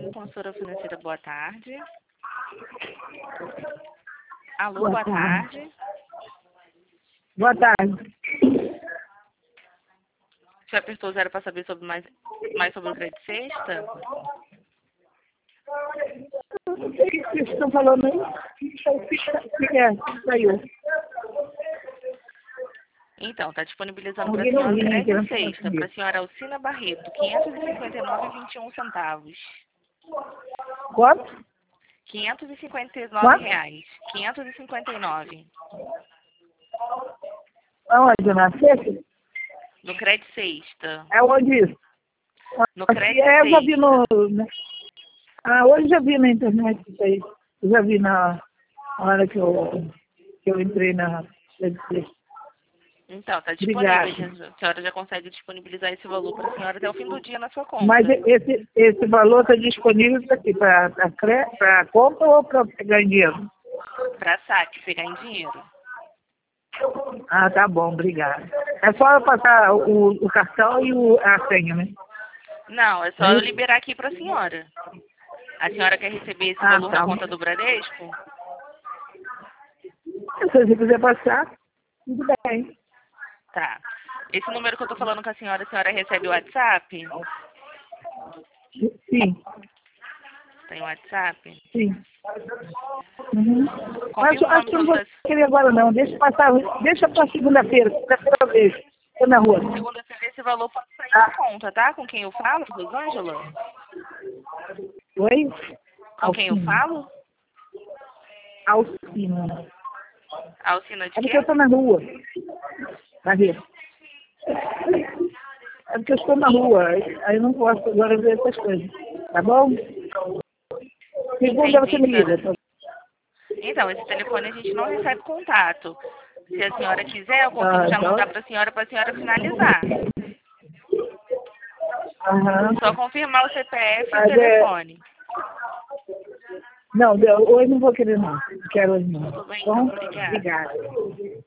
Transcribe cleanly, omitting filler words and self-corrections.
consultora financeira, boa tarde. Alô, boa tarde. Boa tarde. Você apertou 0 para saber sobre mais sobre o crédito sexta? Não sei o que vocês estão falando aí. Saiu. Então, está disponibilizando para a Alguém não senhora o vinha, crédito não sei sexta, para a senhora Alcina Barreto, R$ 559,21. Quanto? R$ 559. R$ 559. Aonde? Na sexta? No crédito sexta. É onde isso? No crédito Eu já vi sexta. no... hoje já vi na internet isso aí. Eu já vi na hora que eu entrei na sexta. Então, está disponível. Obrigada. A senhora já consegue disponibilizar esse valor para a senhora até o fim do dia na sua conta. Mas esse valor está disponível para compra ou para pegar em dinheiro? Para saque, pegar em dinheiro. Ah, tá bom, obrigada. É só eu passar o cartão e a senha, né? Não, é só eu liberar aqui para a senhora. A senhora quer receber esse valor na conta do Bradesco? Se você quiser passar, tudo bem. Tá. Esse número que eu tô falando com a senhora recebe o WhatsApp? Sim. Tem WhatsApp? Sim. Uhum. Mas Confirma o acho que eu não vou nome querer agora não. Deixa para segunda-feira. Segunda-feira eu vejo. Estou na rua. Segunda-feira esse valor pode sair da conta, tá? Com quem eu falo, Rosângela? Oi? Com quem eu falo? Alcina. Alcina de É porque quê? eu estou na rua. Barreto. É porque eu estou na rua. Aí eu não posso agora ver essas coisas. Tá bom? Segunda você me liga. Tá? Então, esse telefone a gente não recebe contato. Se a senhora quiser, eu consigo já mandar para a senhora finalizar. Só confirmar o CPF e o telefone. Não, hoje não vou querer não. Não quero hoje não. Tudo bem, Bom, então, obrigada. obrigada.